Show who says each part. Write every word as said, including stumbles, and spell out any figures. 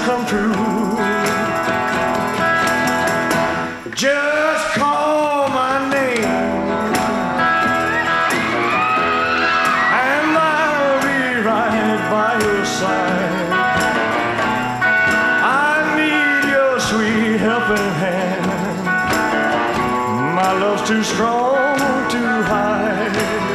Speaker 1: come true. Just call my name and I'll be right by your side. I need your sweet helping hand. My love's too strong to hide.